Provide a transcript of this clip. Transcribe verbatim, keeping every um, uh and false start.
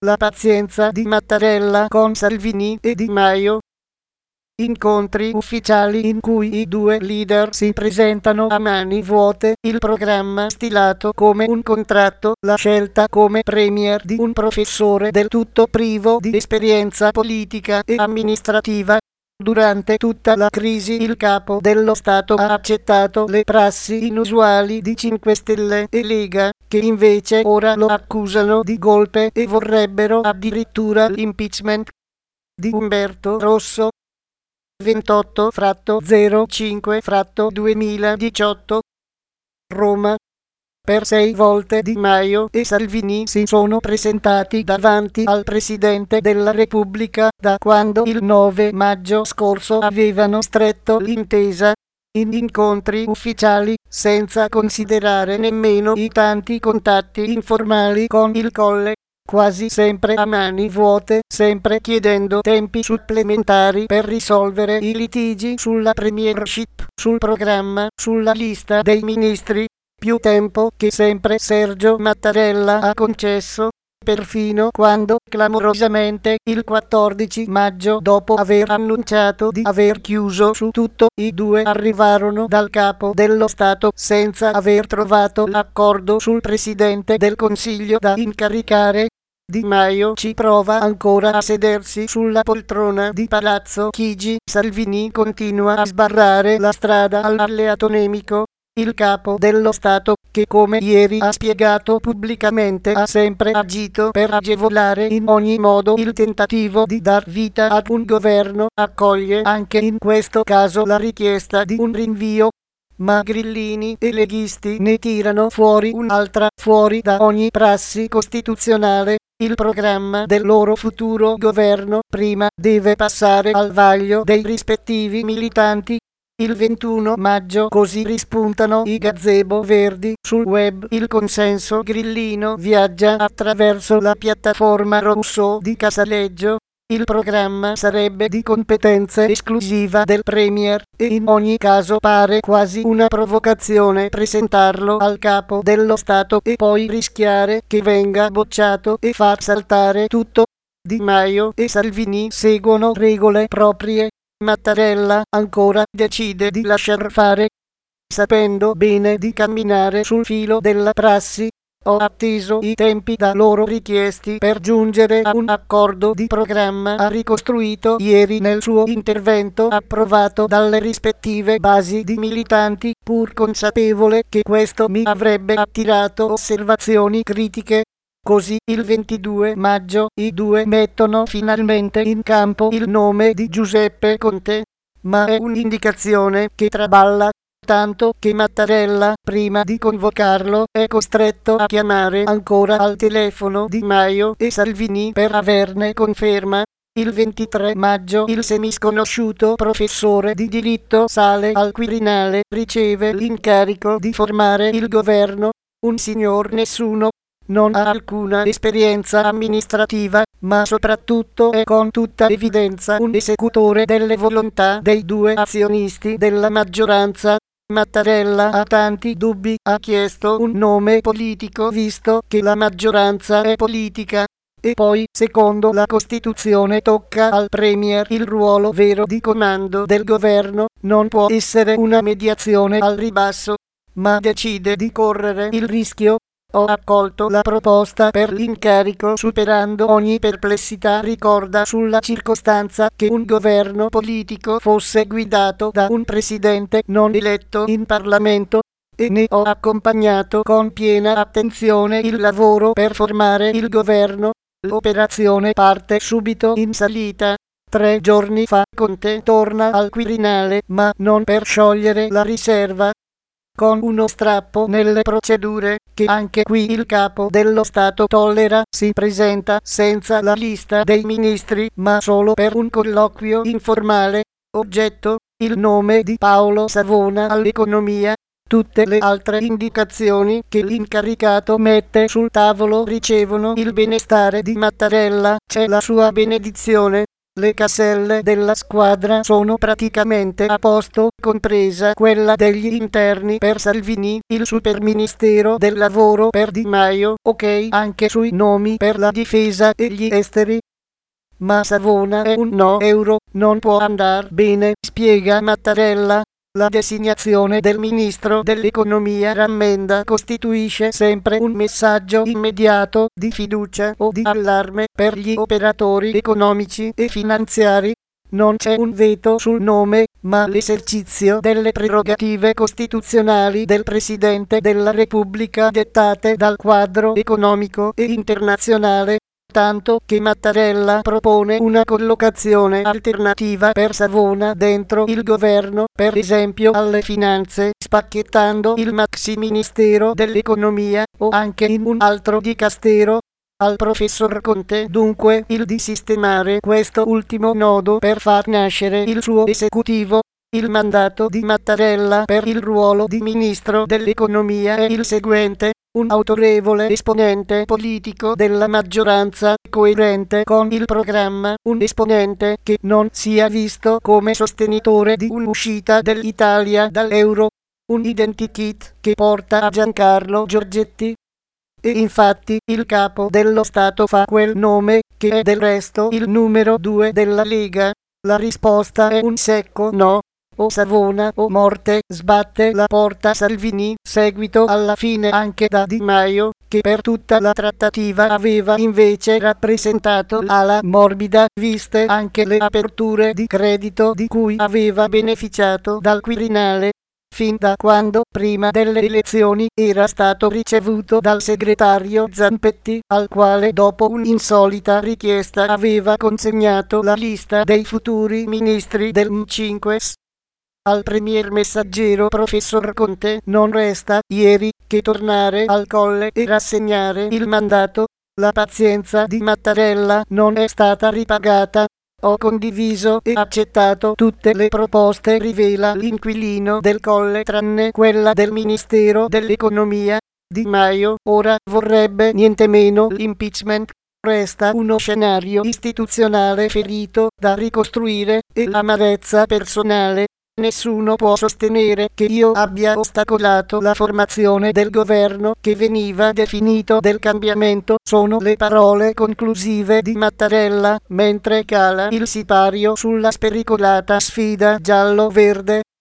La pazienza di Mattarella con Salvini e Di Maio. Incontri ufficiali in cui i due leader si presentano a mani vuote, il programma stilato come un contratto, la scelta come premier di un professore del tutto privo di esperienza politica e amministrativa. Durante tutta la crisi il capo dello Stato ha accettato le prassi inusuali di cinque Stelle e Lega, che invece ora lo accusano di golpe e vorrebbero addirittura l'impeachment di Umberto Rosso. ventotto zero cinque duemiladiciotto Roma. Per sei volte Di Maio e Salvini si sono presentati davanti al Presidente della Repubblica da quando il nove maggio scorso avevano stretto l'intesa, in incontri ufficiali, senza considerare nemmeno i tanti contatti informali con il Colle, quasi sempre a mani vuote, sempre chiedendo tempi supplementari per risolvere i litigi sulla premiership, sul programma, sulla lista dei ministri. Più tempo che sempre Sergio Mattarella ha concesso, perfino quando clamorosamente il quattordici maggio, dopo aver annunciato di aver chiuso su tutto, i due arrivarono dal capo dello Stato senza aver trovato l'accordo sul Presidente del Consiglio da incaricare. Di Maio ci prova ancora a sedersi sulla poltrona di Palazzo Chigi, Salvini continua a sbarrare la strada all'alleato nemico. Il capo dello Stato, che come ieri ha spiegato pubblicamente ha sempre agito per agevolare in ogni modo il tentativo di dar vita ad un governo, accoglie anche in questo caso la richiesta di un rinvio. Ma grillini e leghisti ne tirano fuori un'altra, fuori da ogni prassi costituzionale. Il programma del loro futuro governo prima deve passare al vaglio dei rispettivi militanti. Il ventuno maggio così rispuntano i gazebo verdi sul web. Il consenso grillino viaggia attraverso la piattaforma Rousseau di Casaleggio. Il programma sarebbe di competenza esclusiva del premier e in ogni caso pare quasi una provocazione presentarlo al capo dello Stato e poi rischiare che venga bocciato e far saltare tutto. Di Maio e Salvini seguono regole proprie. Mattarella ancora decide di lasciar fare, sapendo bene di camminare sul filo della prassi. Ho atteso i tempi da loro richiesti per giungere a un accordo di programma, ha ricostruito ieri nel suo intervento approvato dalle rispettive basi di militanti, pur consapevole che questo mi avrebbe attirato osservazioni critiche. Così il ventidue maggio i due mettono finalmente in campo il nome di Giuseppe Conte, ma è un'indicazione che traballa, tanto che Mattarella, prima di convocarlo, è costretto a chiamare ancora al telefono Di Maio e Salvini per averne conferma. Il ventitré maggio il semisconosciuto professore di diritto sale al Quirinale, riceve l'incarico di formare il governo, un signor nessuno. Non ha alcuna esperienza amministrativa, ma soprattutto è con tutta evidenza un esecutore delle volontà dei due azionisti della maggioranza. Mattarella ha tanti dubbi, ha chiesto un nome politico visto che la maggioranza è politica. E poi, secondo la Costituzione, tocca al premier il ruolo vero di comando del governo, non può essere una mediazione al ribasso, ma decide di correre il rischio. Ho accolto la proposta per l'incarico superando ogni perplessità, ricorda sulla circostanza che un governo politico fosse guidato da un presidente non eletto in Parlamento, e ne ho accompagnato con piena attenzione il lavoro per formare il governo. L'operazione parte subito in salita. Tre giorni fa Conte torna al Quirinale, ma non per sciogliere la riserva. Con uno strappo nelle procedure, che anche qui il capo dello Stato tollera, si presenta senza la lista dei ministri, ma solo per un colloquio informale. Oggetto: il nome di Paolo Savona all'economia. Tutte le altre indicazioni che l'incaricato mette sul tavolo ricevono il benestare di Mattarella, c'è la sua benedizione. Le caselle della squadra sono praticamente a posto, compresa quella degli interni per Salvini, il superministero del lavoro per Di Maio, ok anche sui nomi per la difesa e gli esteri. Ma Savona è un no euro, non può andar bene, spiega Mattarella. La designazione del ministro dell'economia rammenda costituisce sempre un messaggio immediato di fiducia o di allarme per gli operatori economici e finanziari. Non c'è un veto sul nome, ma l'esercizio delle prerogative costituzionali del Presidente della Repubblica dettate dal quadro economico e internazionale. Tanto che Mattarella propone una collocazione alternativa per Savona dentro il governo, per esempio alle finanze, spacchettando il maxi ministero dell'economia o anche in un altro dicastero. Al professor Conte dunque il di sistemare questo ultimo nodo per far nascere il suo esecutivo. Il mandato di Mattarella per il ruolo di ministro dell'economia è il seguente: un autorevole esponente politico della maggioranza, coerente con il programma, un esponente che non sia visto come sostenitore di un'uscita dell'Italia dall'euro, un identikit che porta a Giancarlo Giorgetti. E infatti il capo dello Stato fa quel nome, che è del resto il numero due della Lega. La risposta è un secco no. O Savona o morte, sbatte la porta Salvini, seguito alla fine anche da Di Maio, che per tutta la trattativa aveva invece rappresentato l'ala morbida, viste anche le aperture di credito di cui aveva beneficiato dal Quirinale, fin da quando, prima delle elezioni, era stato ricevuto dal segretario Zampetti, al quale dopo un'insolita richiesta aveva consegnato la lista dei futuri ministri del M cinque S. Al premier messaggero professor Conte non resta, ieri, che tornare al Colle e rassegnare il mandato. La pazienza di Mattarella non è stata ripagata. Ho condiviso e accettato tutte le proposte, rivela l'inquilino del Colle, tranne quella del Ministero dell'Economia. Di Maio ora vorrebbe niente meno l'impeachment. Resta uno scenario istituzionale ferito da ricostruire e l'amarezza personale. Nessuno può sostenere che io abbia ostacolato la formazione del governo che veniva definito del cambiamento, sono le parole conclusive di Mattarella, mentre cala il sipario sulla spericolata sfida giallo-verde.